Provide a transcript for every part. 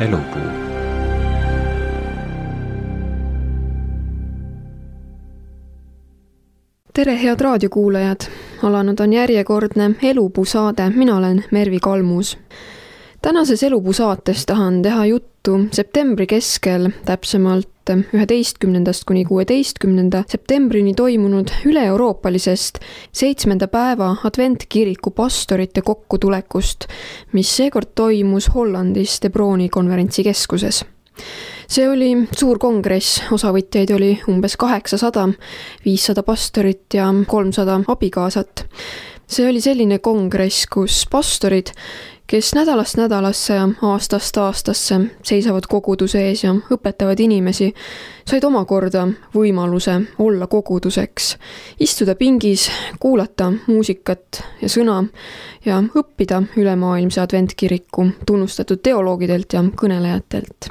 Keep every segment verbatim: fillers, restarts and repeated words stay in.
Elupuu. Tere, head raadiokuulajad! Alanud on järjekordne Elupuu saade. Mina olen Mervi Kalmus. Tänases Elupuu saates tahan teha juttu septembri keskel, täpsemalt üheteistkümnendast kuni kuueteistkümnenda septembrini toimunud üle-euroopalisest seitsmenda päeva adventkiriku pastorite kokkutulekust, mis seekord toimus Hollandis De Broni konverentsikeskuses. See oli suur kongress, osavõtjaid oli umbes kaheksasada, viissada pastorit ja kolmsada abikaasat. See oli selline kongress, kus pastorid, kes nädalast nädalasse ja aastast aastasse seisavad koguduse ees ja õpetavad inimesi, said omakorda võimaluse olla koguduseks, istuda pingis, kuulata muusikat ja sõna ja õppida ülemaailmse adventkiriku tunnustatud teoloogidelt ja kõnelejatelt.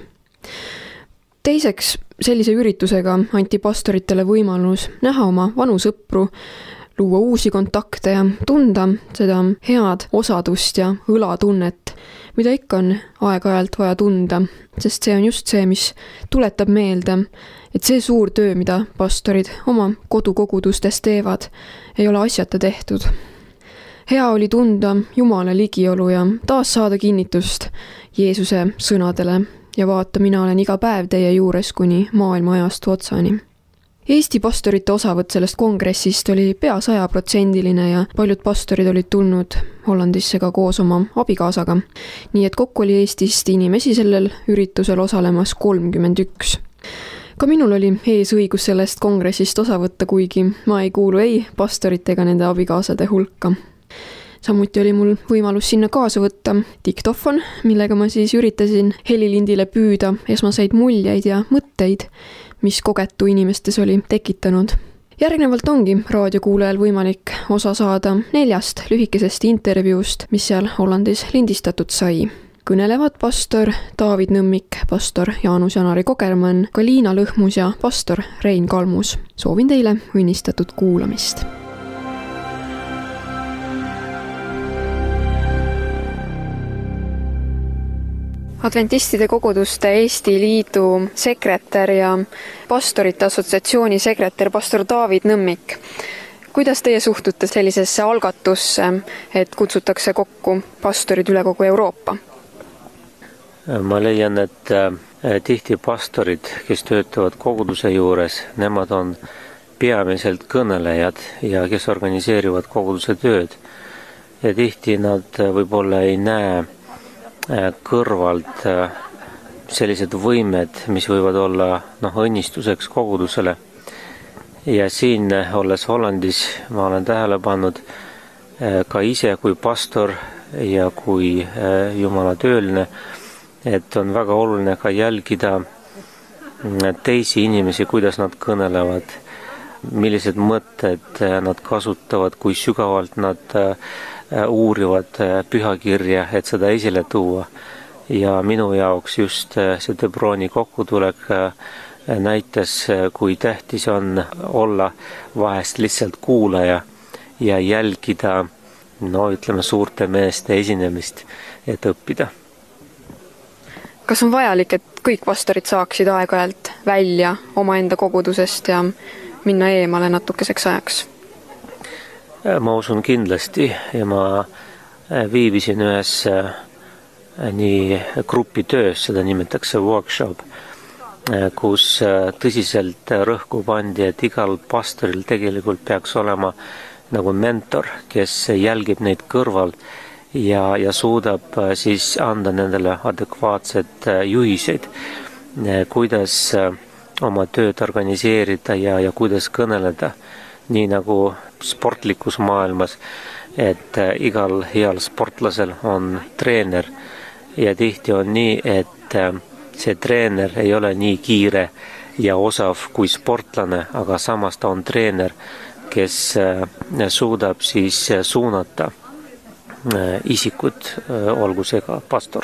Teiseks, sellise üritusega anti pastoritele võimalus näha oma vanu sõpru, luua uusi kontakte ja tunda seda head osadust ja õlatunnet, mida ikka on aeg-ajalt vaja tunda, sest see on just see, mis tuletab meelde, et see suur töö, mida pastorid oma kodukogudustes teevad, ei ole asjata tehtud. Hea oli tunda Jumala ligiolu ja taas saada kinnitust Jeesuse sõnadele ja vaata, mina olen iga päev teie juures kuni maailma ajastu otsani. Eesti pastorite osavõtt sellest kongressist oli pea sajaprotsendiline ja paljud pastorid olid tulnud Hollandisse ka koos oma abikaasaga. Nii et kokku oli Eestist inimesi sellel üritusel osalemas kolmkümmend üks. Ka minul oli ees õigus sellest kongressist osa võtta, kuigi ma ei kuulu ei pastorite ega nende abikaasade hulka. Samuti oli mul võimalus sinna kaasa võtta diktofon, millega ma siis üritasin helilindile püüda esmaseid muljeid ja mõtteid, mis kogetu inimestes oli tekitanud. Järgnevalt ongi raadiokuulajal võimalik osa saada neljast lühikesest intervjuust, mis seal Hollandis lindistatud sai. Kõnelevad pastor David Nõmmik, pastor Jaanus-Janari Kogermann, Kaliina Lõhmus ja pastor Rein Kalmus. Soovin teile õnnistatud kuulamist. Adventistide koguduste Eesti Liidu sekretär ja pastorite assotsiatsiooni sekretär pastor David Nõmmik. Kuidas teie suhtute sellisesse algatusse, et kutsutakse kokku pastorid üle kogu Euroopa? Ma leian, et tihti pastorid, kes töötavad koguduse juures, nemad on peamiselt kõnelejad ja kes organiseerivad koguduse tööd. Ja tihti nad võib-olla ei näe kõrvalt sellised võimed, mis võivad olla noh, õnnistuseks kogudusele. Ja siin, olles Hollandis, ma olen tähele pannud ka ise kui pastor ja kui Jumala tööline, et on väga oluline ka jälgida teisi inimesi, kuidas nad kõnelevad, millised mõtted nad kasutavad, kui sügavalt nad uurivad pühakirja, et seda esile tuua. Ja minu jaoks just see De Broni kokkutulek näitas, kui tähtis on olla vahest lihtsalt kuulaja ja jälgida, no ütleme, suurte meeste esinemist, et õppida. Kas on vajalik, et kõik pastorid saaksid aeg-ajalt välja omaenda kogudusest ja minna eemale natukeseks ajaks? Ma usun kindlasti ja ma viibisin ühes nii grupitöös, seda nimetatakse workshop, kus tõsiselt rõhku pandi, et igal pastoril tegelikult peaks olema nagu mentor, kes jälgib neid kõrval ja, ja suudab siis anda nendele adekvaatsed juhiseid, kuidas oma tööd organiseerida ja, ja kuidas kõneleda. Nii nagu sportlikus maailmas, et igal heal sportlasel on treener ja tihti on nii, et see treener ei ole nii kiire ja osav kui sportlane, aga samas ta on treener, kes suudab siis suunata isikut, olgu see ka pastor.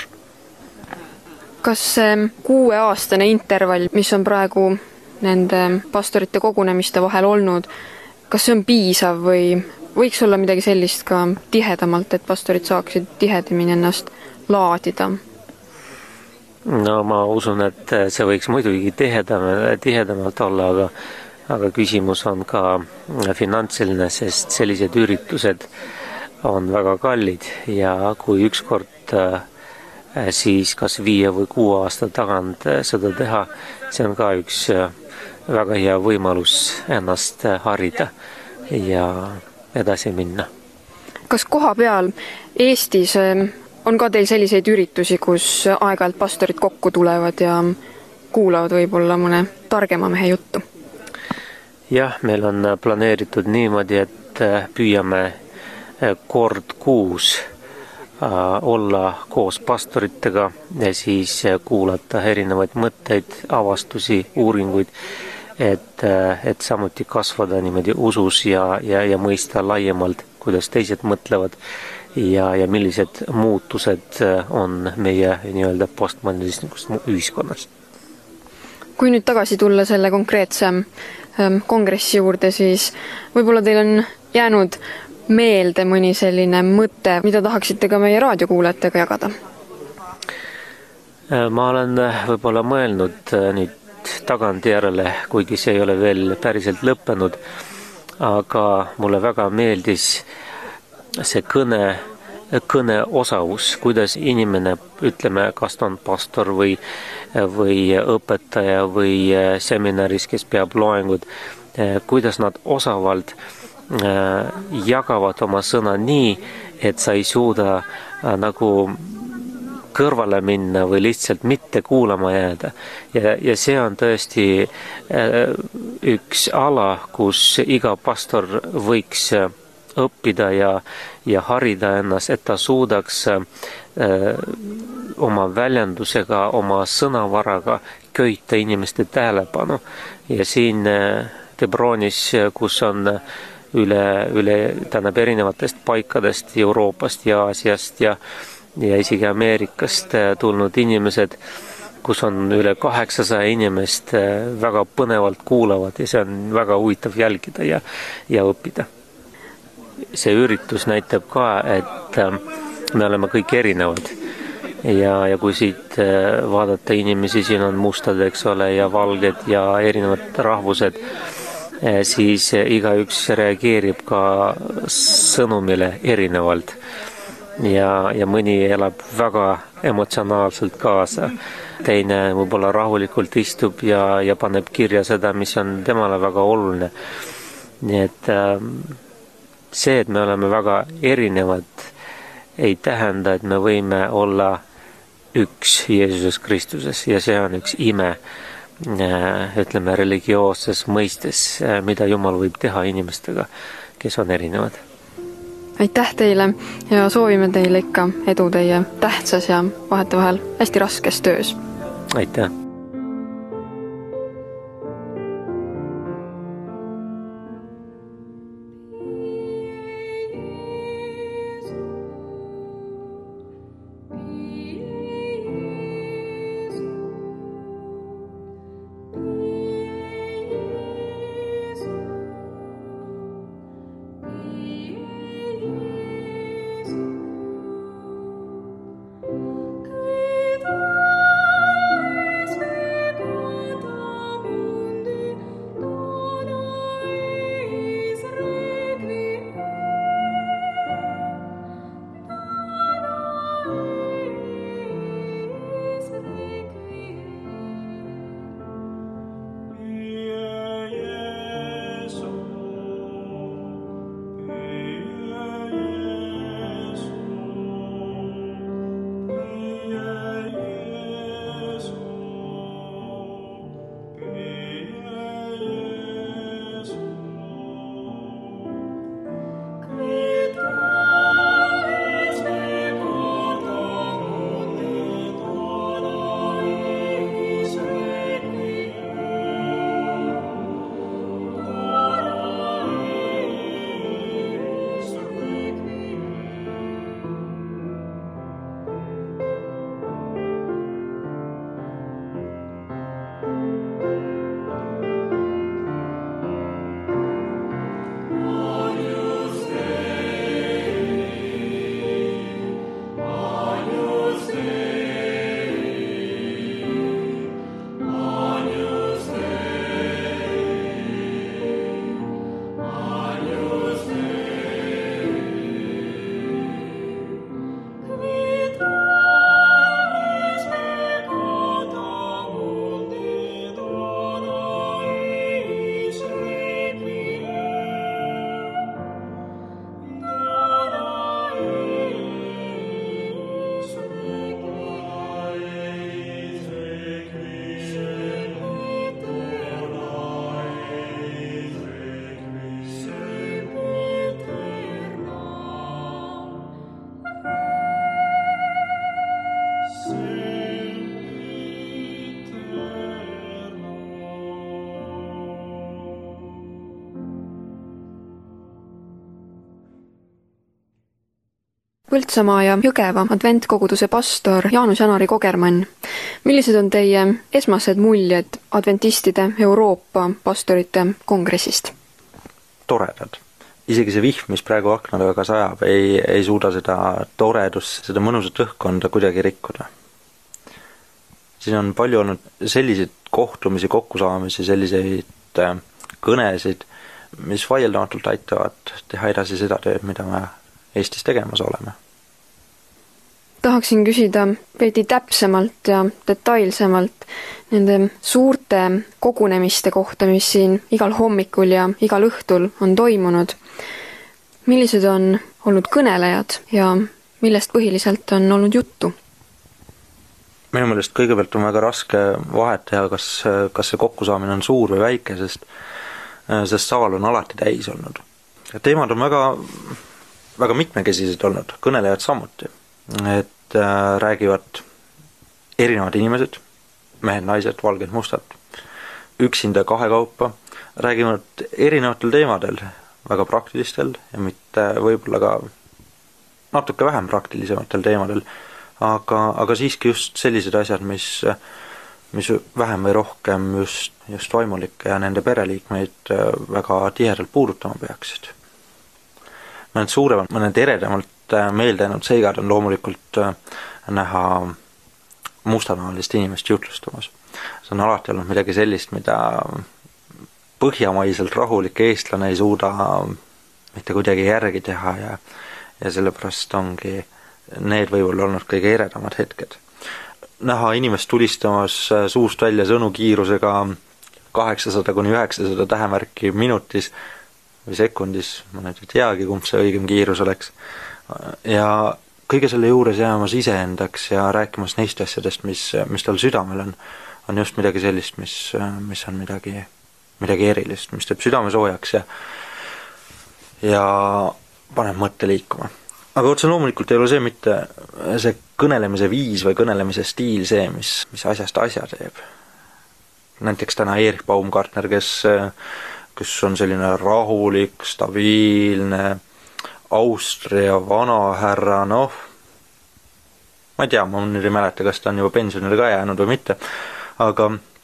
Kas see kuueaastane intervall, mis on praegu nende pastorite kogunemiste vahel olnud, kas see on piisav või võiks olla midagi sellist ka tihedamalt, et pastorid saaksid tihedamini ennast laadida? no ma usun, et see võiks muidugi tihedam, tihedamalt olla, aga aga küsimus on ka finantsiline, sest sellised üritused on väga kallid ja kui ükskord siis kas viie või kuue aasta tagant seda teha, see on ka üks väga hea võimalus ennast harida ja edasi minna. Kas koha peal Eestis on ka teil selliseid üritusi, kus aeg-ajalt pastorid kokku tulevad ja kuulavad võib-olla mõne targema mehe juttu? Jah, meil on planeeritud niimoodi, et püüame kord kuus olla koos pastoritega ja siis kuulata erinevaid mõtteid, avastusi, uuringuid, et, et samuti kasvada niimoodi usus ja, ja, ja mõista laiemalt, kuidas teised mõtlevad ja, ja millised muutused on meie nii-öelda postmodernistlikus ühiskonnas. Kui nüüd tagasi tulla selle konkreetse kongressi juurde, siis võib-olla teil on jäänud meelde mõni selline mõte, mida tahaksite ka meie raadiokuulajatega jagada? Ma olen võib-olla mõelnud nüüd tagantjärele, kuigi see ei ole veel päriselt lõppenud, aga mulle väga meeldis see kõne, kõne osavus, kuidas inimene, ütleme, kas ta on pastor või või õpetaja või seminaris, kes peab loengud, kuidas nad osavalt jagavad oma sõna nii, et sa ei suuda nagu kõrvale minna või lihtsalt mitte kuulama jääda. Ja, ja see on tõesti üks ala, kus iga pastor võiks õppida ja, ja harida ennast, et ta suudaks oma väljendusega, oma sõnavaraga köita inimeste tähelepanu. Ja siin Hebronis, kus on üle, üle tähendab erinevatest paikadest Euroopast ja Aasiast ja, ja isegi Ameerikast tulnud inimesed, kus on üle kaheksasaja inimest väga põnevalt kuulavad ja see on väga huvitav jälgida ja, ja õppida. See üritus näitab ka, et me oleme kõik erinevad ja, ja kui siit vaadata inimesi, siin on mustad, eks ole, ja valged ja erinevad rahvused, siis igaüks reageerib ka sõnumile erinevalt ja, ja mõni elab väga emotsionaalselt kaasa, teine võib-olla rahulikult istub ja, ja paneb kirja seda, mis on temale väga oluline. Nii et see, et me oleme väga erinevad, ei tähenda, et me võime olla üks Jeesuses Kristuses ja see on üks ime, ütleme, religioosses mõistes, mida Jumal võib teha inimestega, kes on erinevad. Aitäh teile ja soovime teile ikka edu teie tähtsas ja vahetevahel hästi raskes töös. Aitäh! Give us Põltsamaa ja Jõgeva adventkoguduse pastor Jaanus Janari Kogermann. Millised on teie esmased muljed adventistide Euroopa pastorite kongressist? Toredad. Isegi see vihm, mis praegu akna taga sajab, ei, ei suuda seda toredust, seda mõnusat õhkkonda kuidagi rikkuda. Siin on palju olnud selliseid kohtumisi, kokkusaamisi, selliseid kõnesid, mis vaieldamatult aitavad teha edasi seda tööd, mida me Eestis tegemas oleme. Tahaksin küsida veidi täpsemalt ja detailsemalt nende suurte kogunemiste kohta, mis siin igal hommikul ja igal õhtul on toimunud. Millised on olnud kõnelejad ja millest põhiliselt on olnud juttu? Minu meelest kõigepealt on väga raske vahet teha, kas, kas see kokkusaamine on suur või väike, sest, sest saal on alati täis olnud. Teemad on väga, väga mitmekesised olnud, kõnelejad samuti. Et äh, räägivad erinevad inimesed, mehed, naised, valged, mustad, üksinda kahekaupa, räägivad erinevatel teemadel, väga praktilistel ja mitte võib-olla ka natuke vähem praktilisematel teemadel, aga, aga siiski just sellised asjad, mis, mis vähem või rohkem just, just vaimulikke ja nende pereliikmeid väga tihedalt puudutama peaksid. Mõned suuremad, mõned eredamalt meelde jäänud seigad on loomulikult näha mustanahalist inimest jutlustamas. See on alati olnud midagi sellist, mida põhjamaiselt rahulik eestlane ei suuda mitte kuidagi järgi teha ja, ja sellepärast ongi need võib-olla olnud kõige eredamad hetked. Näha inimest tulistamas suust välja sõnu kiirusega kaheksasada kuni üheksasada tähemärki minutis või sekundis, ma nüüd ei teagi, kumb see õigem kiirus oleks. Ja kõige selle juures jäämas iseendaks ja rääkimas neist asjadest, mis, mis tal südamel on, on just midagi sellist, mis, mis on midagi, midagi erilist, mis teeb südame soojaks ja, ja paneb mõtte liikuma. Aga otse loomulikult ei ole see mitte see kõnelemise viis või kõnelemise stiil see, mis, mis asjast asja teeb. Näiteks täna Erich Baumgartner, kes, kes on selline rahulik, stabiilne, Austria vanahärra, noh, ma ei tea, ma nüüd ei mäleta, kas ta on juba pensionile ka jäänud või mitte, aga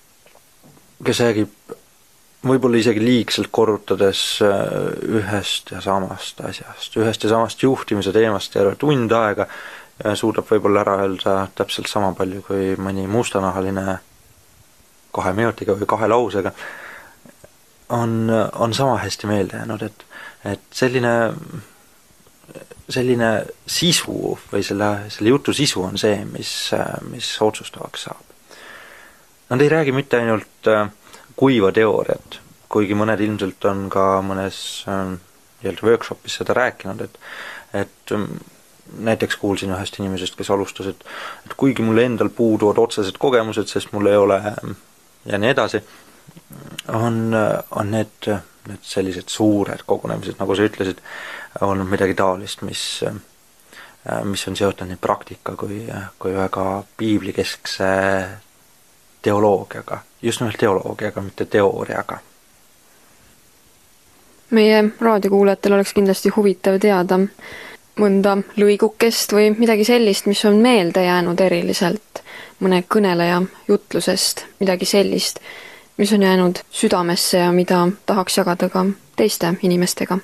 kes räägib võib-olla isegi liigselt korrutades ühest ja samast asjast, ühest ja samast juhtimise teemast ja tund aega suudab võib-olla ära öelda täpselt sama palju kui mõni mustanahaline kahe minutiga või kahe lausega, on, on sama hästi meelde jäänud, et, et selline selline sisu või selle, selle jutu sisu on see, mis, mis otsustavaks saab. Nad ei räägi mitte ainult kuiva teooriat, kuigi mõned ilmselt on ka mõnes jälle workshopis seda rääkinud, et, et näiteks kuulsin ühest inimesest, kes alustas, et, et kuigi mulle endal puuduvad otsesed kogemused, sest mul ei ole ja nii edasi, on, on need, need sellised suured kogunemised, nagu sa ütlesid, on midagi taolist, mis, mis on seotud nii praktika kui, kui väga piiblikeskse teoloogiaga. Just nimelt teoloogiaga, mitte teooriaga. Meie raadiokuulajatel oleks kindlasti huvitav teada mõnda lõigukest või midagi sellist, mis on meelde jäänud eriliselt mõne kõneleja jutlusest, midagi sellist, mis on jäänud südamesse ja mida tahaks jagada ka teiste inimestega.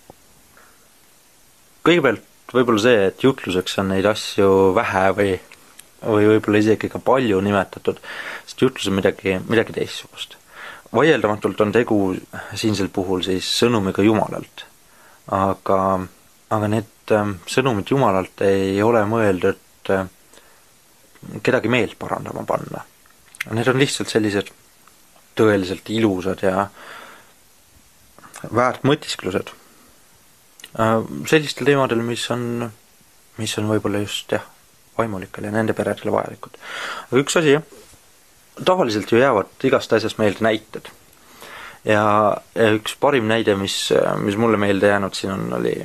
Kõigepealt võib-olla see, et jutluseks on neid asju vähe või, või võib-olla isegi ka palju nimetatud, sest jutlus on midagi, midagi teistsugust. Vaieldamatult on tegu siinsel puhul siis sõnumiga Jumalalt, aga, aga need sõnumid Jumalalt ei ole mõeldud kedagi meelt parandama panna. Need on lihtsalt sellised tõeliselt ilusad ja väärt mõtisklused. Sellistel teemadel, mis on, mis on võib-olla just jah, vaimulikele ja nende peredele vajalikud. Aga üks asi, tavaliselt ju jäävad igast asjast meelde näited. Ja, ja üks parim näide, mis, mis mulle meelde jäänud siin on, oli,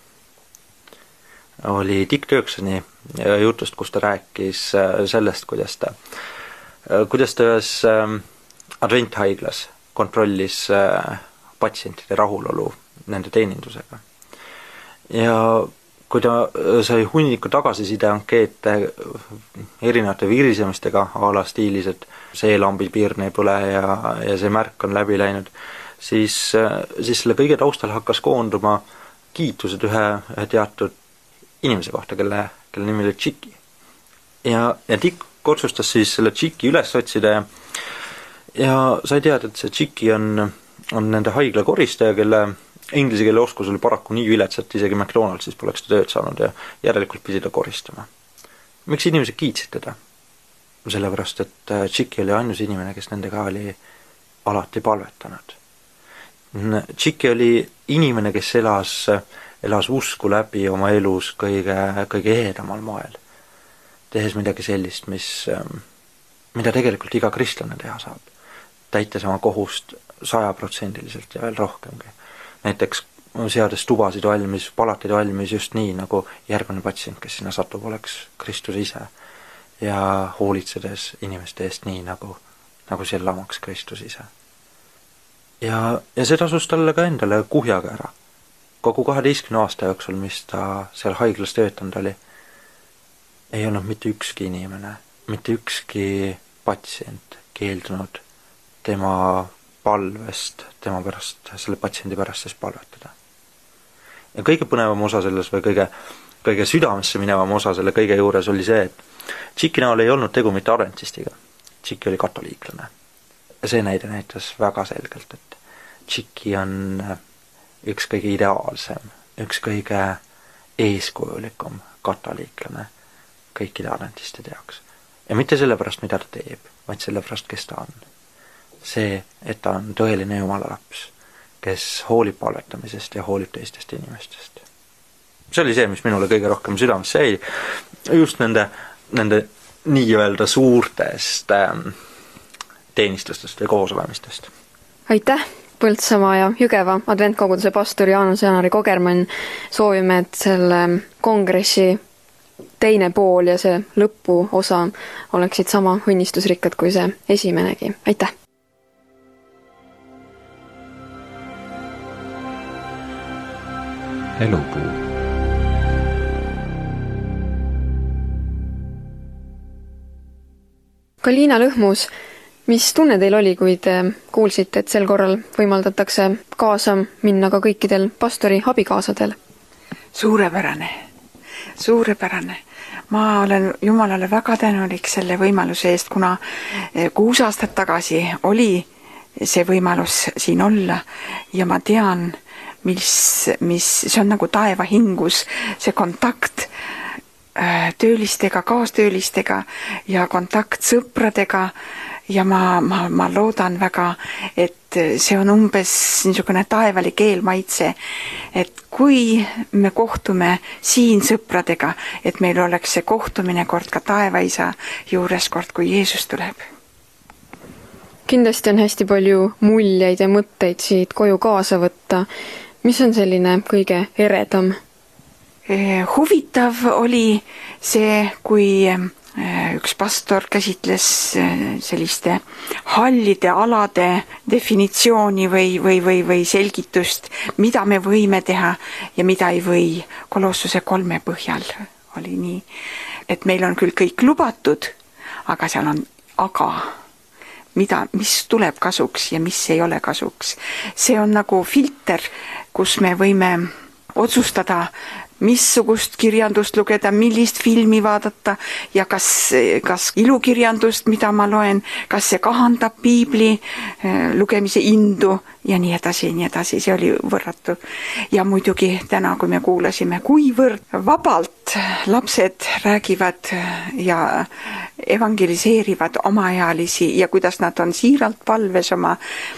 oli Dick Turksoni jutust, kus ta rääkis sellest, kuidas ta, kuidas ta ühes adventhaiglas kontrollis patsientide rahulolu nende teenindusega. Ja kui ta sai hunniku tagasiside ankeete erinevate virisemistega a la stiilis, et see lambi piirne ei põle ja, ja see märk on läbi läinud, siis, siis selle kõige taustal hakkas koonduma kiitused ühe, ühe teatud inimese kohta, kelle, kelle nimi oli Tšiki. Ja, ja Dick otsustas siis selle Tšiki üles otsida ja, ja sai teada, et see Tšiki on, on nende haigla koristaja, kelle inglise keele oskus oli paraku nii vilets, et isegi McDonaldsis poleks ta tööd saanud ja järelikult pidi ta koristama. Miks inimesed kiitsid teda? Sellepärast, et Tšiki oli ainus inimene, kes nendega oli alati palvetanud. Tšiki oli inimene, kes elas, elas usku läbi oma elus kõige, kõige ehedamal moel, tehes midagi sellist, mis, mida tegelikult iga kristlane teha saab, täites oma kohust sajaprotsendiliselt ja veel rohkemgi. Näiteks seades tubasid valmis, palatid valmis just nii, nagu järgmine patsient, kes sinna satub, oleks Kristus ise ja hoolitsedes inimeste eest nii, nagu, nagu seal lamaks Kristus ise. Ja, ja see tasus talle ka endale kuhjaga ära. Kogu kaheteistkümne aasta jooksul, mis ta seal haiglas töötanud oli, ei olnud mitte ükski inimene, mitte ükski patsient keeldunud tema palvest, tema pärast, selle patsiendi pärast siis palvetada. Ja kõige põnevam osa selles või kõige, kõige südamesse minevam osa selle kõige juures oli see, et Tšiki näol ei olnud tegu mitte adventistiga. Tšiki oli katoliiklane. Ja see näide näitas väga selgelt, et Tšiki on üks kõige ideaalsem, üks kõige eeskujulikum katoliiklane kõikide adventistide jaoks. Ja mitte sellepärast, mida ta teeb, vaid sellepärast, kes ta on. See, et ta on tõeline Jumala laps, kes hoolib palvetamisest ja hoolib teistest inimestest. See oli see, mis minule kõige rohkem südamesse jäi, just nende, nende nii-öelda suurtest ähm, teenistustest või koosolemistest. Aitäh, Põltsamaa ja Jügeva adventkoguduse pastor Jaanus Janari Kogermann. Soovime, et selle kongressi teine pool ja see lõpuosa oleksid sama õnnistusrikkad kui see esimenegi. Aitäh! Elupuu. Kalina Lõhmus, mis tunne teil oli, kui te kuulsite, et sel korral võimaldatakse kaasa minna ka kõikidel pastori abikaasadel? Suurepärane, suurepärane. Ma olen Jumalale väga tänulik selle võimaluse eest, kuna kuus aastat tagasi oli see võimalus siin olla ja ma tean, mis, mis see on nagu taeva hingus, see kontakt töölistega, kaastöölistega ja kontakt sõpradega ja ma, ma, ma loodan väga, et see on umbes niisugune taevalik eelmaitse, et kui me kohtume siin sõpradega, et meil oleks see kohtumine kord ka taevaisa juures kord, kui Jeesus tuleb. Kindlasti on hästi palju muljeid ja mõtteid siit koju kaasa võtta. Mis on selline kõige eredam? Huvitav oli see, kui üks pastor käsitles selliste hallide alade definitsiooni või, või, või, või selgitust, mida me võime teha ja mida ei või. Kolossuse kolme põhjal oli nii, et meil on küll kõik lubatud, aga seal on aga, mida, mis tuleb kasuks ja mis ei ole kasuks. See on nagu filter, kus me võime otsustada, missugust kirjandust lugeda, millist filmi vaadata ja kas, kas ilukirjandust, mida ma loen, kas see kahandab piibli lugemise indu ja nii edasi, nii edasi, see oli võrratu. Ja muidugi täna, kui me kuulasime, kuivõrd vabalt lapsed räägivad ja evangeliseerivad omaealisi ja kuidas nad on siiralt palves oma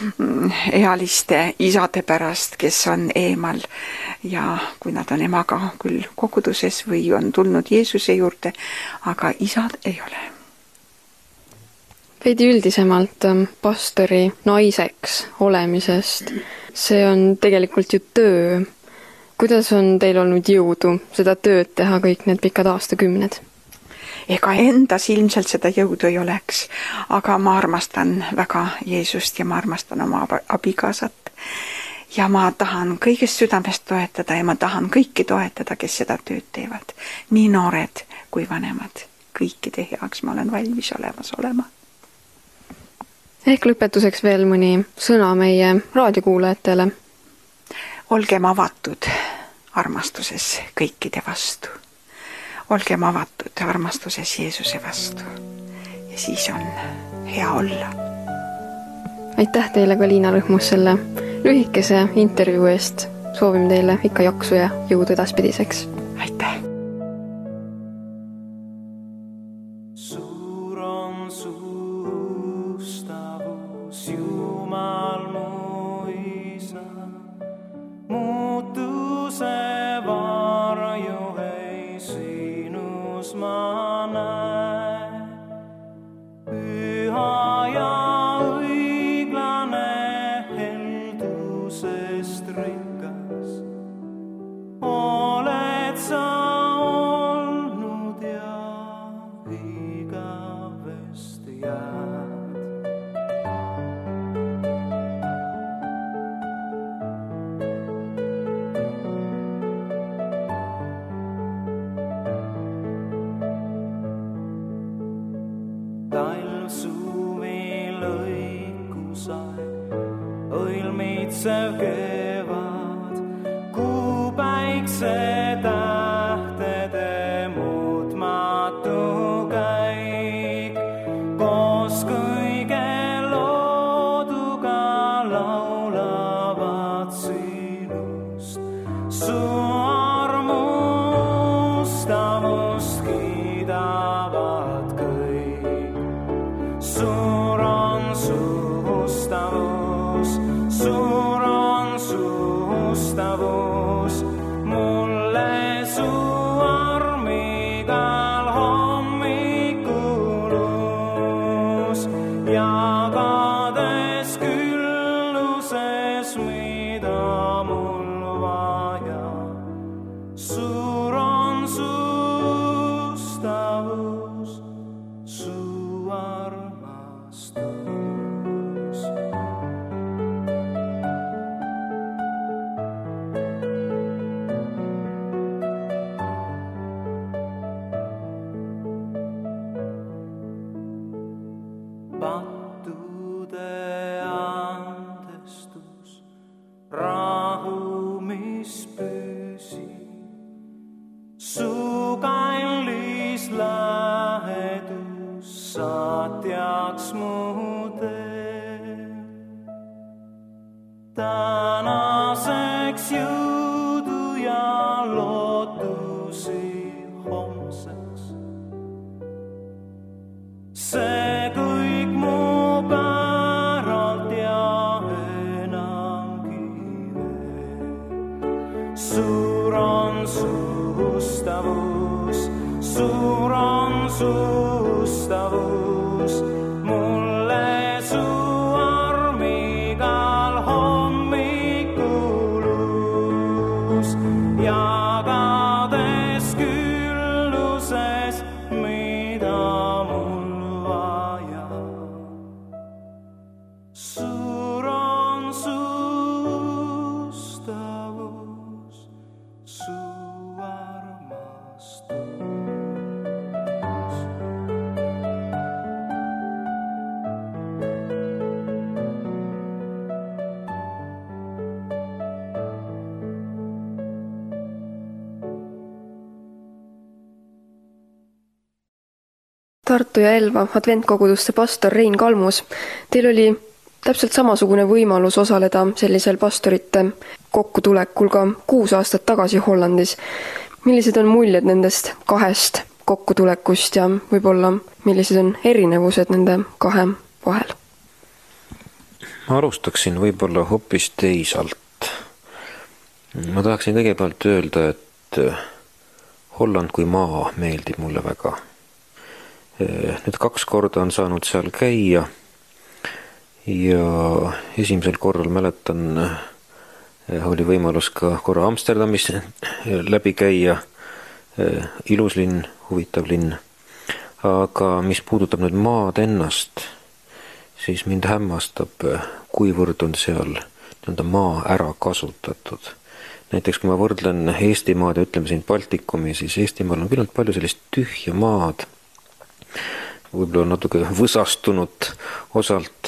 ealiste isade pärast, kes on eemal ja kui nad on emaga küll koguduses või on tulnud Jeesuse juurde, aga isad ei ole. Veidi üldisemalt pastori naiseks olemisest. See on tegelikult ju töö. Kuidas on teil olnud jõudu seda tööd teha kõik need pikad aastakümned? Ega endas ilmselt seda jõudu ei oleks, aga ma armastan väga Jeesust ja ma armastan oma abikaasat. ja ma tahan kõigest südamest toetada ja ma tahan kõiki toetada, kes seda tööd teevad. Nii noored kui vanemad. Kõikide heaks ma olen valmis olemas olema. Ehk lõpetuseks veel mõni sõna meie raadiokuulajatele. Olgem avatud armastuses kõikide vastu. Olgem avatud armastuses Jeesuse vastu. Ja siis on hea olla. Aitäh teile, Galiina Lõhmus, selle lühikese intervjuu eest. Soovime teile ikka jaksu ja jõudu edaspidiseks. Aitäh! Talv suvi lõikusaeg, õilmitsev kevad, kuu päikse tähtede muutmatu käik, koos kõige looduga laulavad sinust, su armustavust kiidavad kõik. Suur on su ustavus, suur on su ustavus, mulle su armigal hommikulus, jagades külluses, mida mul vaja. Suur on su ustavus, su armastus. Pattude andestus, rahu, mis püsib, su kallis lähedus saatjaks mu tee. Tänaseks jõudu ja lootusi homseks. See kõik mu päralt ja enamgi veel. Suur on su ustavus, suur on su ustavus, mulle su armigal hommikulus, jagades külluses, mida mul vaja. Suur on su ustavus, su armastus. Tartu ja Elva adventkoguduste pastor Rein Kalmus, teil oli täpselt samasugune võimalus osaleda sellisel pastorite kokkutulekul ka kuus aastat tagasi Hollandis. Millised on muljed nendest kahest kokkutulekust ja võib-olla millised on erinevused nende kahe vahel? Ma alustaksin võib-olla hoopis teisalt. Ma tahaksin kõigepealt öelda, et Holland kui maa meeldib mulle väga. Nüüd kaks korda on saanud seal käia ja esimesel korral mäletan, oli võimalus ka korra Amsterdamis läbi käia. Ilus linn, huvitav linn. Aga mis puudutab nüüd maad ennast, siis mind hämmastab, kuivõrd on seal nii-öelda maa ära kasutatud. Näiteks kui ma võrdlen Eestimaad ja ütleme siin Baltikumi, siis Eestimaal on küllalt palju sellist tühja maad, võib-olla natuke võsastunud osalt.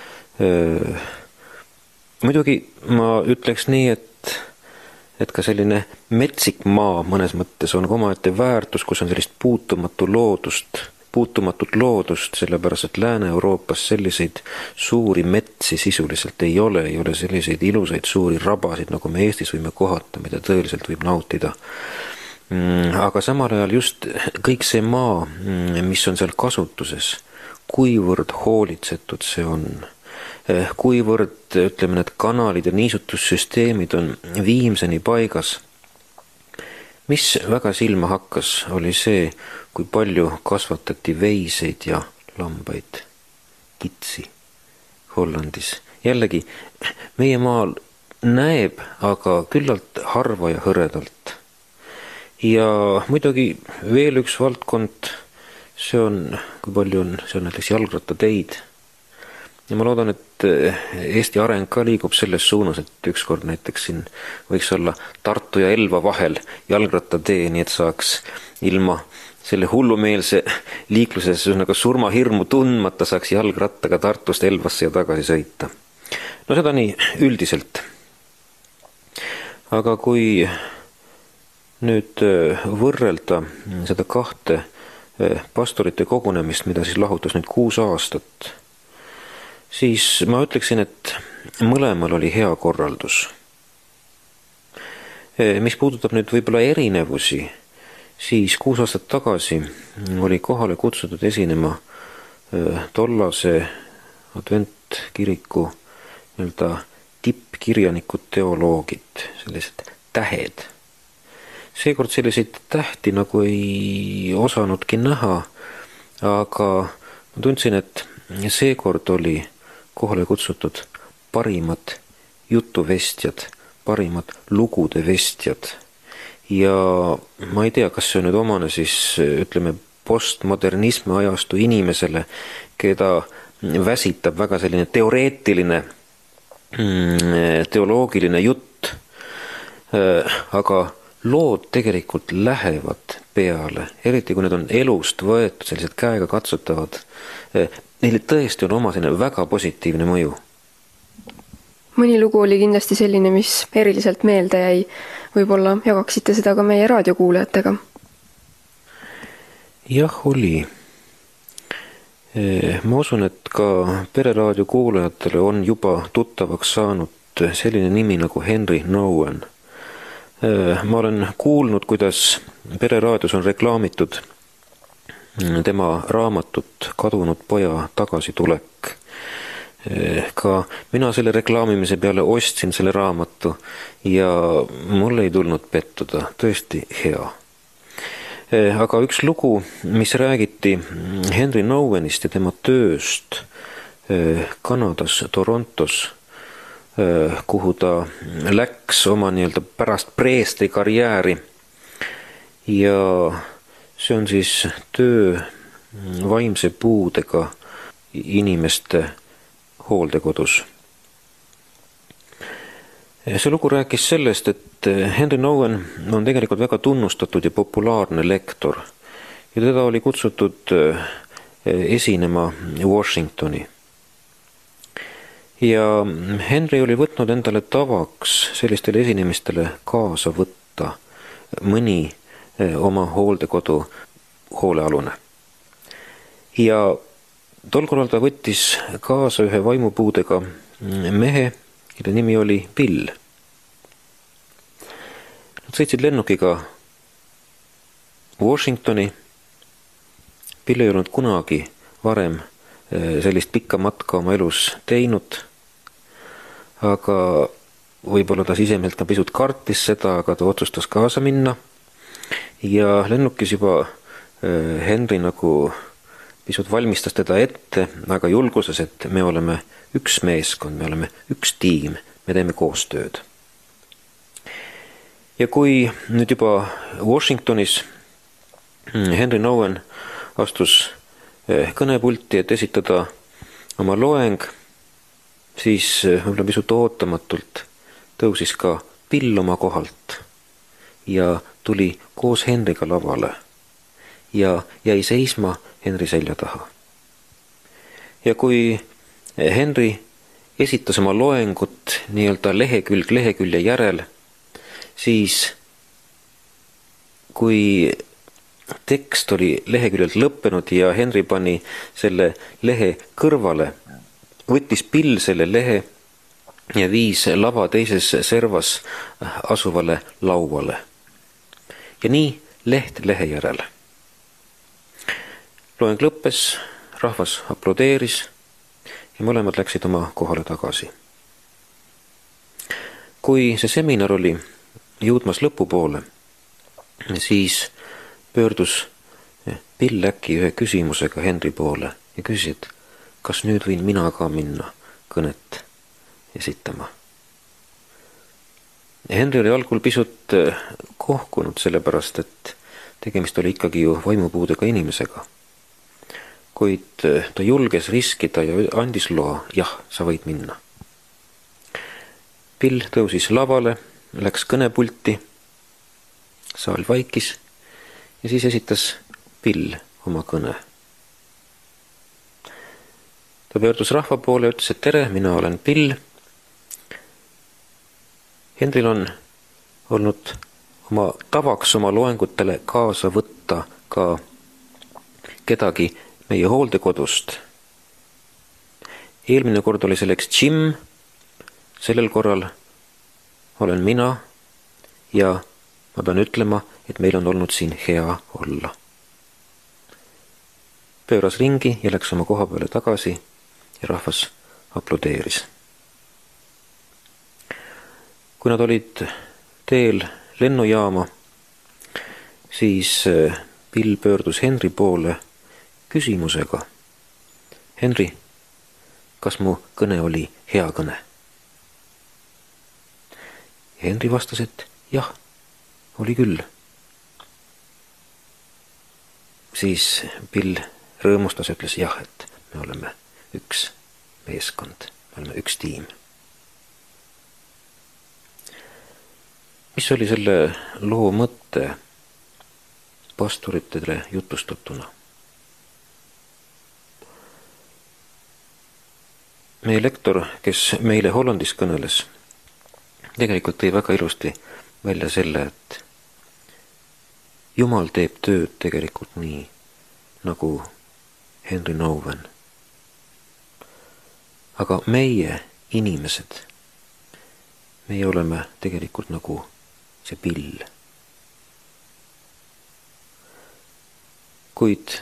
Muidugi ma ütleks nii, et, et ka selline metsik maa mõnes mõttes on omaette väärtus, kus on sellist puutumatu loodust, puutumatut loodust, sellepärast et Lääne-Euroopas selliseid suuri metsi sisuliselt ei ole, ei ole selliseid ilusaid suuri rabasid, nagu me Eestis võime kohata, mida tõeliselt võib nautida. Aga samal ajal just kõik see maa, mis on seal kasutuses, kuivõrd hoolitsetud see on, kuivõrd, ütleme, need kanalid ja niisutussüsteemid on viimseni paigas. Mis väga silma hakkas, oli see, kui palju kasvatati veiseid ja lambaid, kitsi Hollandis. Jällegi, meie maal näeb aga küllalt harva ja hõredalt. Ja muidugi veel üks valdkond, see on, kui palju on, see on näiteks jalgrattateid. Ja ma loodan, et Eesti areng ka liigub selles suunas, et ükskord näiteks siin võiks olla Tartu ja Elva vahel jalgrattatee, nii et saaks ilma selle hullumeelse liikluses nagu surmahirmu tundmata saaks jalgrattaga Tartust Elvasse ja tagasi sõita. No seda nii üldiselt. Aga kui nüüd võrrelda seda kahte pastorite kogunemist, mida siis lahutas nüüd kuus aastat, siis ma ütleksin, et mõlemal oli hea korraldus. Mis puudutab nüüd võib-olla erinevusi, siis kuus aastat tagasi oli kohale kutsutud esinema tollase adventkiriku nii-öelda tippkirjanikud teoloogid, sellised tähed. Seekord selliseid tähti nagu ei osanudki näha, aga ma tundsin, et seekord oli kohale kutsutud parimad jutuvestjad, parimad lugude vestjad. Ja ma ei tea, kas see on nüüd omane siis, ütleme, postmodernismi ajastu inimesele, keda väsitab väga selline teoreetiline, teoloogiline jutt, aga lood tegelikult lähevad peale, eriti kui need on elust võetud, sellised käega katsutavad. Neile tõesti on oma selline väga positiivne mõju. Mõni lugu oli kindlasti selline, mis eriliselt meelde jäi. Võib-olla jagaksite seda ka meie raadiokuulajatega? Jah, oli. Ma usun, et ka pereraadio kuulajatele on juba tuttavaks saanud selline nimi nagu Henry Nouwen. Ma olen kuulnud, kuidas pereraadios on reklaamitud tema raamatut Kadunud poja tagasitulek. Ka mina selle reklaamimise peale ostsin selle raamatu ja mul ei tulnud pettuda, tõesti hea. Aga üks lugu, mis räägiti Henry Nouwenist ja tema tööst Kanadas, Torontos, kuhu ta läks oma nii-öelda pärast preestri karjääri. Ja see on siis töö vaimse puudega inimeste hooldekodus. See lugu rääkis sellest, et Henry Nouwen on tegelikult väga tunnustatud ja populaarne lektor ja teda oli kutsutud esinema Washingtoni. Ja Henry oli võtnud endale tavaks sellistele esinemistele kaasa võtta mõni oma hooldekodu hoolealune. Ja tol korral ta võttis kaasa ühe vaimupuudega mehe, kelle nimi oli Bill. Nad sõitsid lennukiga Washingtoni. Bill ei olnud kunagi varem sellist pikka matka oma elus teinud, aga võib-olla ta sisemelt ka pisut kartis seda, aga ta otsustas kaasa minna ja lennukis juba Henry nagu pisut valmistas teda ette, aga julguses, et me oleme üks meeskond, me oleme üks tiim, me teeme koostööd. Ja kui nüüd juba Washingtonis Henry Nouwen astus kõnepulti, et esitada oma loeng, siis võib-olla pisut ootamatult tõusis ka Pill oma kohalt ja tuli koos Henriga lavale ja jäi seisma Henri selja taha. Ja kui Henri esitas oma loengut nii-öelda lehekülg lehekülje järel, siis kui tekst oli leheküljelt lõppenud ja Henri pani selle lehe kõrvale, võttis Pill selle lehe ja viis lava teises servas asuvale lauale. Ja nii leht lehe järel. Loeng lõppes, rahvas aplodeeris ja mõlemad läksid oma kohale tagasi. Kui see seminar oli jõudmas lõpupoole, siis pöördus Pill äkki ühe küsimusega Henri poole ja küsis, et kas nüüd võin mina ka minna kõnet esitama. Henri oli algul pisut kohkunud sellepärast, et tegemist oli ikkagi ju vaimupuudega inimesega. Kuid ta julges riskida ja andis loa, jah, sa võid minna. Pill tõusis lavale, läks kõnepulti, saal vaikis ja siis esitas Pill oma kõne. Ta pöördus rahva poole ja ütles, et tere, mina olen Pill. Henril on olnud oma tavaks oma loengutele kaasa võtta ka kedagi meie hooldekodust. Eelmine kord oli selleks Jim, sellel korral olen mina ja ma pean ütlema, et meil on olnud siin hea olla. Pööras ringi ja läks oma koha peale tagasi ja rahvas aplodeeris. Kui nad olid teel lennujaama, siis Pill pöördus Henri poole küsimusega. Henri, kas mu kõne oli hea kõne? Henri vastas, et jah, oli küll. Siis Pill rõõmustas ja ütles jah, et me oleme üks meeskond, me oleme üks tiim. Mis oli selle loo mõte pastoritele jutustatuna? Meie lektor, kes meile Hollandis kõneles, tegelikult tõi väga ilusti välja selle, et Jumal teeb tööd tegelikult nii, nagu Henri Nouwen. Aga meie inimesed, meie oleme tegelikult nagu see Pill. Kuid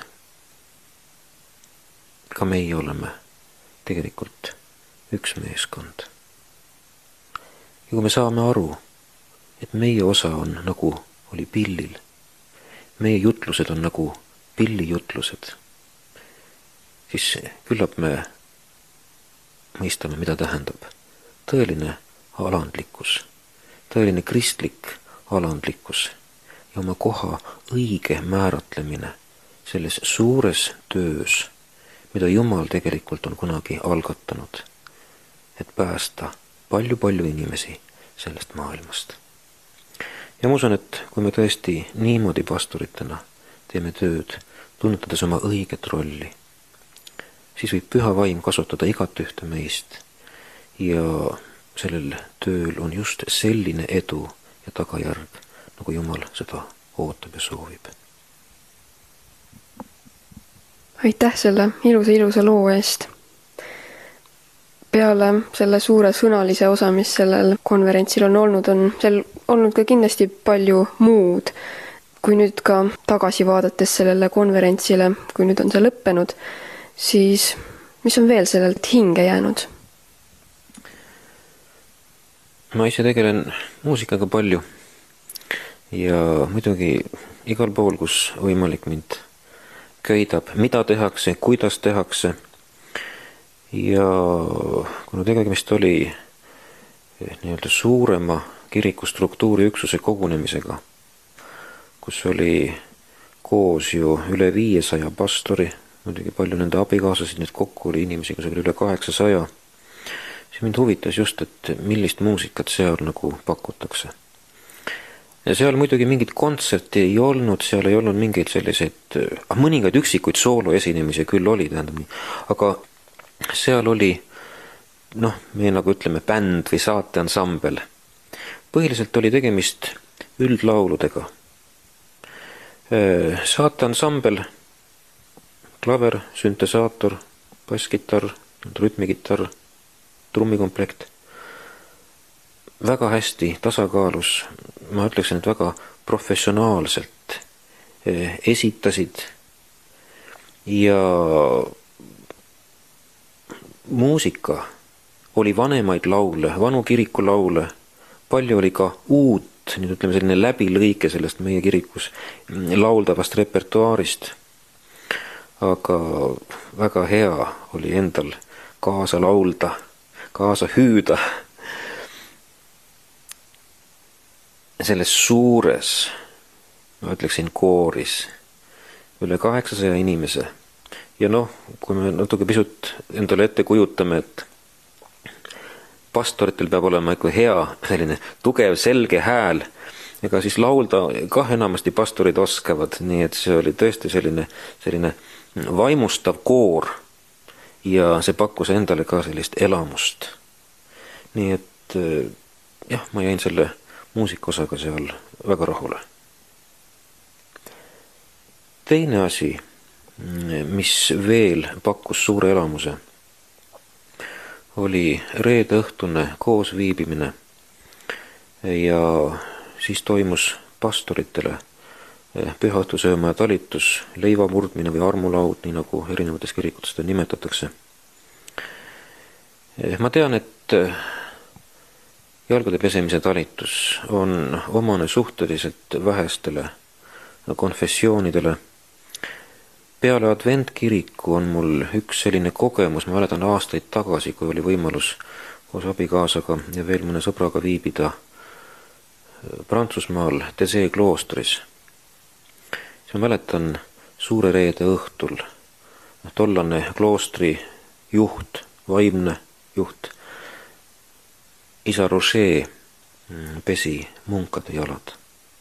ka meie oleme tegelikult üks meeskond. Ja kui me saame aru, et meie osa on nagu oli Pillil, meie jutlused on nagu Pilli jutlused, siis küllap me mõistame, mida tähendab tõeline alandlikkus, tõeline kristlik alandlikkus ja oma koha õige määratlemine selles suures töös, mida Jumal tegelikult on kunagi algatanud, et päästa palju-palju inimesi sellest maailmast. Ja ma usun, et kui me tõesti niimoodi pastoritena teeme tööd, tunnetades oma õiget rolli, siis võib Püha Vaim kasutada igat ühte meist ja sellel tööl on just selline edu ja tagajärg, nagu Jumal seda ootab ja soovib. Aitäh selle ilusa-ilusa loo eest. Peale selle suure sõnalise osa, mis sellel konverentsil on olnud, on seal olnud ka kindlasti palju muud. Kui nüüd ka tagasi vaadates sellele konverentsile, kui nüüd on see lõppenud, siis mis on veel sellelt hinge jäänud? Ma ise tegelen muusikaga palju ja muidugi igal pool, kus võimalik mind köidab, mida tehakse, kuidas tehakse. Ja kuna tegemist oli nii-öelda suurema kirikustruktuuri üksuse kogunemisega, kus oli koos ju üle viiesaja pastori, muidugi palju nende abikaasasid, nüüd kokku oli inimesi kusagil üle kaheksasaja, siis mind huvitas just, et millist muusikat seal nagu pakutakse. Ja seal muidugi mingit kontserti ei olnud, seal ei olnud mingeid selliseid, mõningaid üksikuid sooloesinemisi küll oli, tähendab nii, aga seal oli, noh, me nagu ütleme bänd või saateansambel. Põhiliselt oli tegemist üldlauludega. Saateansambel, klaver, süntesaator, basskitarr, rütmikitarr, trummikomplekt. Väga hästi tasakaalus, ma ütleksin, et väga professionaalselt esitasid ja muusika oli vanemaid laule, vanu kiriku laule, palju oli ka uut, nüüd ütleme selline läbilõike sellest meie kirikus lauldavast repertuaarist, aga väga hea oli endal kaasa laulda, kaasa hüüda selles suures, ma ütleksin kooris, üle kaheksasaja inimese. Ja noh, kui me natuke pisut endale ette kujutame, et pastoritel peab olema ikka hea, selline tugev, selge hääl, ega siis laulda kah enamasti pastorid oskavad, nii et see oli tõesti selline, selline vaimustav koor ja see pakkus endale ka sellist elamust. Nii et jah, ma jäin selle muusikosaga seal väga rahule. Teine asi, mis veel pakkus suure elamuse, oli reede õhtune koos viibimine ja siis toimus pastoritele pühaõhtusöömaja talitus, leiva murdmine või armulaud, nii nagu erinevates kirikutes seda nimetatakse. Ma tean, et jalgade pesemise talitus on omane suhteliselt vähestele konfessioonidele. Peale adventkiriku on mul üks selline kogemus, ma mäletan aastaid tagasi, kui oli võimalus koos abikaasaga ja veel mõne sõbraga viibida Prantsusmaal Thésée kloostris. Ma mäletan suure reede õhtul tollane kloostri juht, vaimne juht, isa Rocher pesi munkade jalad.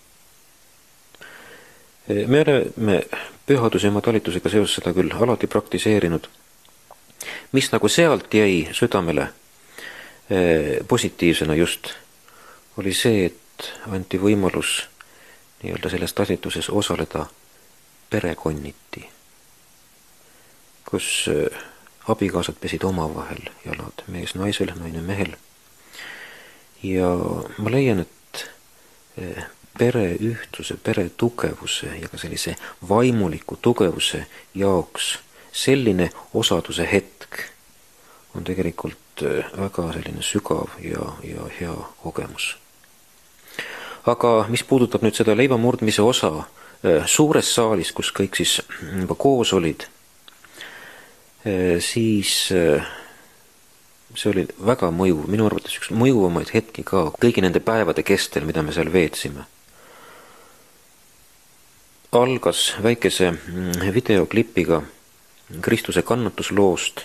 Me oleme pühadusema talitusega seoses seda küll alati praktiseerinud. Mis nagu sealt jäi südamele positiivsena just, oli see, et anti võimalus nii-öelda selles talituses osaleda perekonniti, kus abikaasad pesid omavahel jalad, mees naisel, naine mehel. Ja ma leian, et pere ühtsuse, pere tugevuse ja ka sellise vaimuliku tugevuse jaoks selline osaduse hetk on tegelikult väga selline sügav ja, ja hea kogemus. Aga mis puudutab nüüd seda leivamurdmise osa suures saalis, kus kõik siis juba koos olid, siis see oli väga mõjuv, minu arvates üks mõjuvamaid hetki ka kõigi nende päevade kestel, mida me seal veetsime. Algas väikese videoklipiga Kristuse kannatusloost.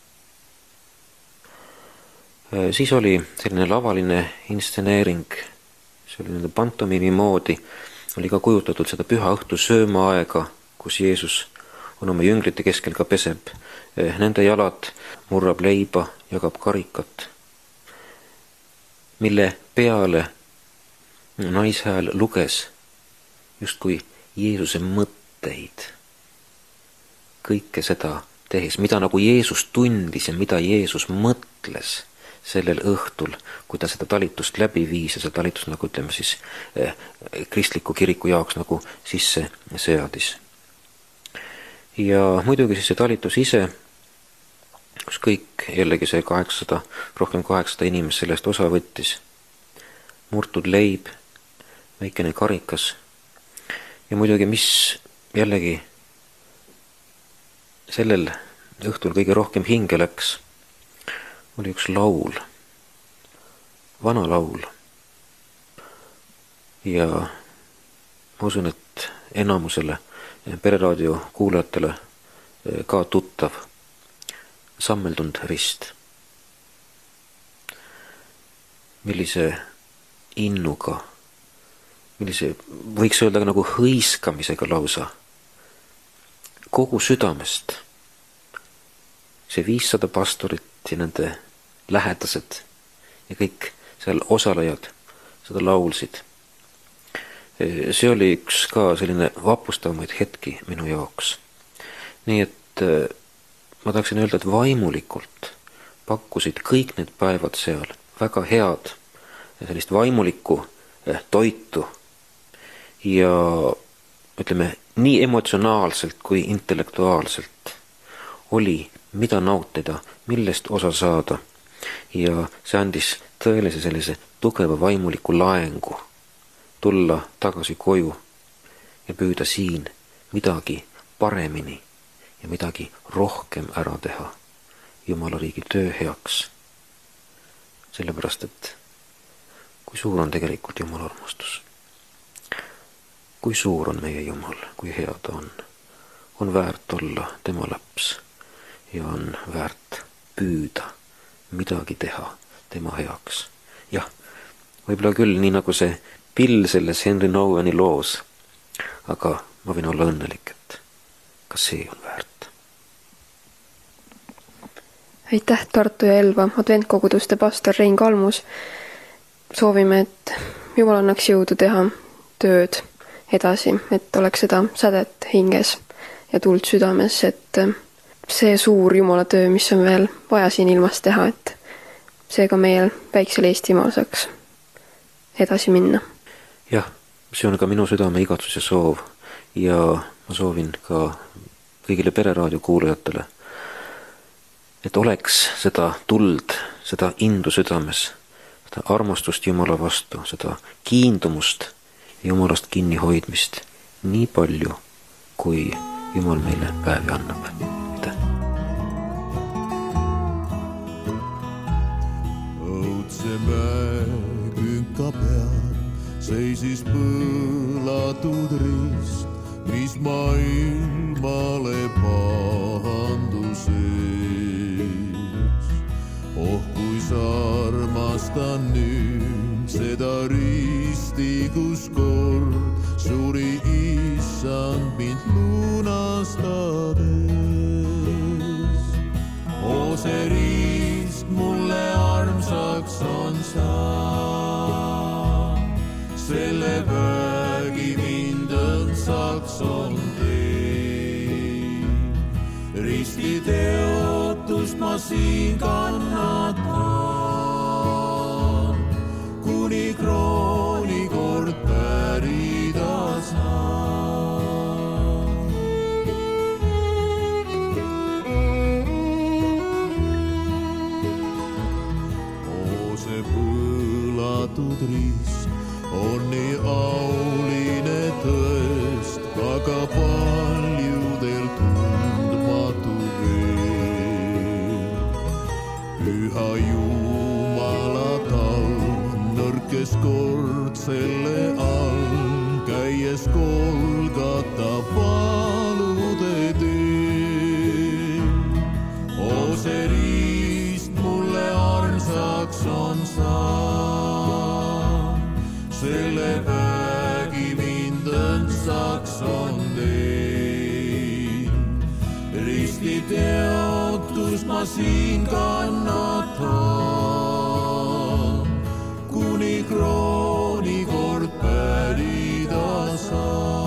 Siis oli selline lavaline instseneering, see oli nende pantomiimi moodi, oli ka kujutatud seda püha õhtu söömaaega, kus Jeesus on oma jünglite keskel ka peseb. Nende jalad murrab leiba, jagab karikat, mille peale naishääl luges justkui Jeesuse mõtteid. Kõike seda tehes, mida nagu Jeesus tundis ja mida Jeesus mõtles sellel õhtul, kui ta seda talitust läbi viis ja see talitus, nagu ütleme siis, kristliku kiriku jaoks nagu sisse seadis. Ja muidugi siis see talitus ise, kus kõik jällegi see kaheksasada, rohkem kaheksasada inimest sellest osa võttis, murtud leib, väikene karikas ja muidugi, mis jällegi sellel õhtul kõige rohkem hinge läks, oli üks laul, vana laul. Ja ma usun, et enamusele Pereraadio kuulajatele ka tuttav, Sammeldunud rist. millise innuga, millise, võiks öelda nagu hõiskamisega lausa, kogu südamest see viissada pastorit ja nende lähedased ja kõik seal osalejad seda laulsid. See oli üks ka selline vapustavamaid hetki minu jaoks. Nii et ma tahaksin öelda, et vaimulikult pakkusid kõik need päevad seal väga head sellist vaimulikku toitu ja ütleme, nii emotsionaalselt kui intellektuaalselt oli, mida nautida, millest osa saada ja see andis tõelise sellise tugeva vaimuliku laengu tulla tagasi koju ja püüda siin midagi paremini ja midagi rohkem ära teha Jumala riigi töö heaks. Sellepärast, et kui suur on tegelikult Jumala armastus. Kui suur on meie Jumal, kui hea ta on. On väärt olla tema laps ja on väärt püüda midagi teha tema heaks. Jah, võib-olla küll nii nagu see pill selles Henry Nouweni loos, aga ma võin olla õnnelik, et ka see on väärt. Aitäh, Tartu ja Elva adventkoguduste pastor Rein Kalmus. Soovime, et Jumal annaks jõudu teha tööd edasi, et oleks seda sädet hinges ja tuld südames, et see suur Jumala töö, mis on veel vaja siin ilmas teha, et seega meil väiksel Eestimaal saaks edasi minna. Jah, see on ka minu südame igatsus ja soov ja ma soovin ka kõigile Pereraadio kuulajatele, et oleks seda tuld, seda indu südames, seda armastust Jumala vastu, seda kiindumust Jumalast kinni hoidmist nii palju, kui Jumal meile päevi annab. Aitäh! Õudse mäe künka peal seisis põlatud rist, mis maailmale pahandus ees. Oh, kui sa armastan nüüd seda risti, kus kord suri issand mind lunastades. Oh, see rist mulle armsaks on saa, selle vägi mind õndsaks on tein. Risti teotust ma siin kannatan, kuni krooni kord pärida saan. Oo, see põlatud rist on nii auline tõest, aga paljudel tundmatu veel. Püha Jumala talv nõrkes kord selle all, käies Golgata palude teel. Oo, see rist mulle armsaks on saan, selle vägi mind õndsaks on tein. Risti teotus ma siin kannatan, kuni krooni kord pärida saan.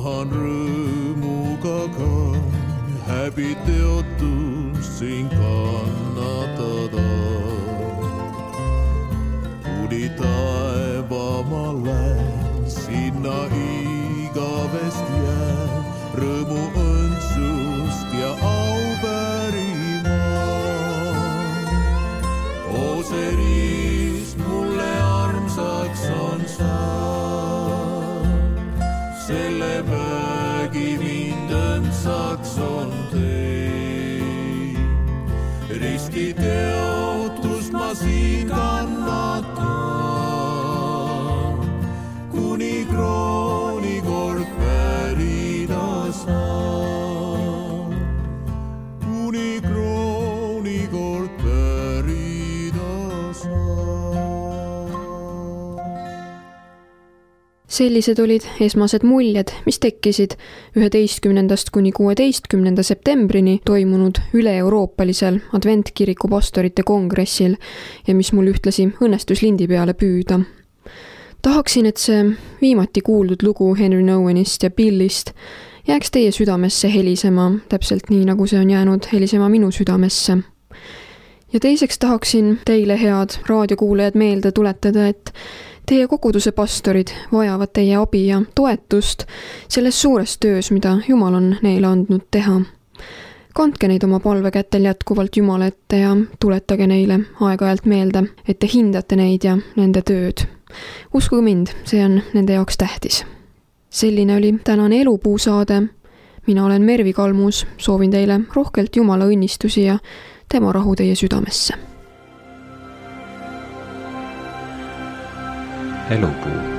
tahan rõõmuga ka häbi teotust siin kannatada. Kuni taeva ma lähen, sinna igavest jään, rõõmu õndsust ja aupärima. Oo see riist mulle armsaks on saanud, selle vägi mind õndsaks on teid. Risti teotust ma siin kannatan, kuni krooni kord pärida saan. Kuni krooni kord pärida saan. Sellised olid esmased muljed, mis tekkisid üheteistkümnendast kuni kuueteistkümnenda septembrini toimunud üle-euroopalisel adventkiriku pastorite kongressil ja mis mul ühtlasi õnnestus lindi peale püüda. Tahaksin, et see viimati kuuldud lugu Henry Nouwenist ja Billist jääks teie südamesse helisema, täpselt nii, nagu see on jäänud helisema minu südamesse. Ja teiseks tahaksin teile, head raadiokuulajad, meelde tuletada, et teie koguduse pastorid vajavad teie abi ja toetust selles suures töös, mida Jumal on neile andnud teha. Kandke neid oma palvekätel jätkuvalt Jumala ette ja tuletage neile aeg-ajalt meelde, et te hindate neid ja nende tööd. Uskuge mind, see on nende jaoks tähtis. Selline oli tänane Elupuu saade. Mina olen Mervi Kalmus, soovin teile rohkelt Jumala õnnistusi ja tema rahu teie südamesse. Elupuu.